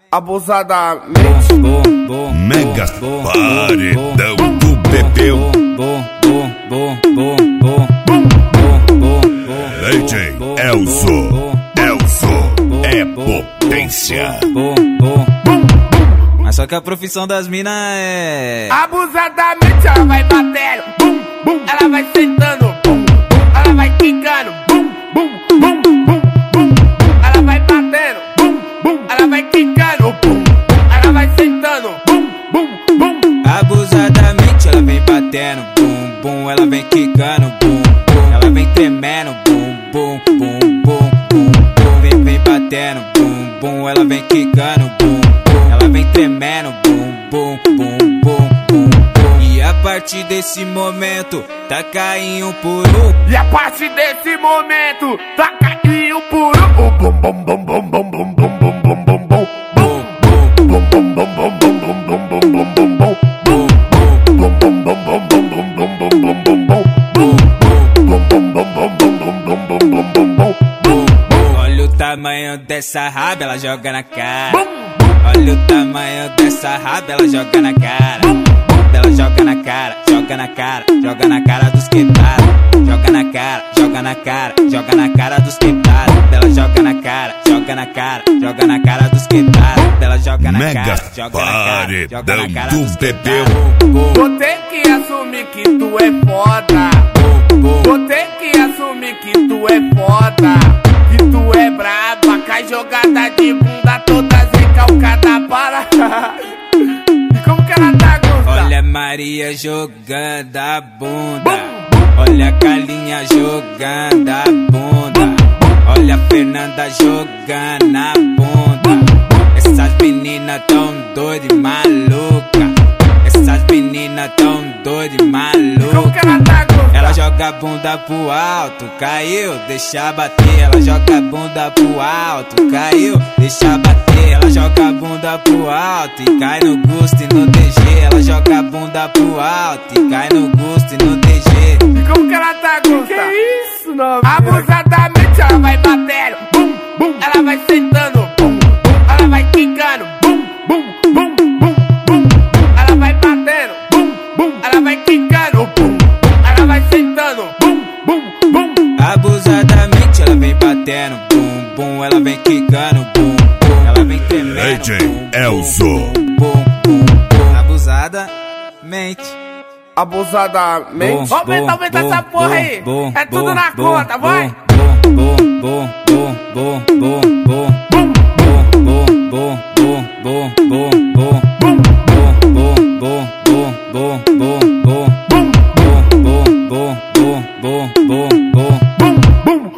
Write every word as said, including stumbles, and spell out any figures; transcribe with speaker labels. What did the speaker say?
Speaker 1: abusadamente.
Speaker 2: Mega paredão do Bebeu. D J Elzo, Elzo é potência.
Speaker 3: Mas só que a profissão das minas é
Speaker 1: abusadamente. Ela vai batendo, bum, bum. Ela vai sentando, bum, bum. Ela vai quicando, bum, bum, bum, bum, bum. Ela vai batendo, bum, bum. Ela vai quicando, bum. Ela vai sentando, bum, bum, bum.
Speaker 3: Abusadamente ela vem batendo, bum, bum. Ela vem quicando, bum, bum. Ela vem tremendo, bum, bum, bum, bum, bum, bum. Vem, vem batendo, bum, bum. Ela vem quicando, bum, bum. Ela vem tremendo, bum, bum, bum, bum, bum, bum. E a partir desse momento, taca em um por um.
Speaker 1: E a partir desse momento, taca em um por um. Bum, bum, bum, bum, bum, bum, bum, bum, bum, bum, bum.
Speaker 3: Olha o tamanho dessa raba, ela joga na cara. Olha o tamanho dessa raba, ela joga na cara. Ela joga na cara, joga na cara, joga na cara dos quebrados. Joga na cara, joga na cara, joga na cara dos quebrados. Ela joga na cara, joga na cara, joga na cara dos quebrados. Ela joga na
Speaker 2: Mega
Speaker 3: cara, joga na cara, joga na cara
Speaker 2: do
Speaker 3: dos
Speaker 2: Bebeu.
Speaker 1: Vou ter que assumir que tu é foda. Vou ter que assumir que tu é foda. Que tu é braba, cai jogada de bunda toda recalcada para. E como que ela tá, Gusta?
Speaker 3: Olha a Maria jogando a bunda. Olha a Galinha jogando a bunda. Olha a Fernanda jogando a bunda. Essas meninas tão doidas e maluca. Essas meninas tão doidas e maluca.
Speaker 1: Como que ela tá, Gusta?
Speaker 3: Ela joga a bunda pro alto, caiu, deixa bater. Ela joga a bunda pro alto, caiu, deixa bater. Ela joga a bunda pro alto e cai no gosto e no D G. Ela joga a bunda pro alto e cai no gosto e no D G.
Speaker 1: E como que ela tá, Gusta? Que isso, não? Abusadamente ela vai batendo, bum, bum. Ela vai sentando, bum, bum. Ela vai quicando, bum, bum, bum, bum, bum. Ela vai batendo, bum, bum. Ela vai quicando, bum, bum. Ela vai sentando, bum, bum, bum.
Speaker 3: Abusadamente ela vem batendo, bum, bum. Ela vem quicando, bum, bum. Ela vem tremendo,
Speaker 2: D J
Speaker 3: bum,
Speaker 2: Elzo.
Speaker 3: bum, bum, bum, bum. Abusadamente.
Speaker 1: Abusadamente. Vamos aumentar, aumenta essa porra aí. É tudo na conta, vai. Bum, bum.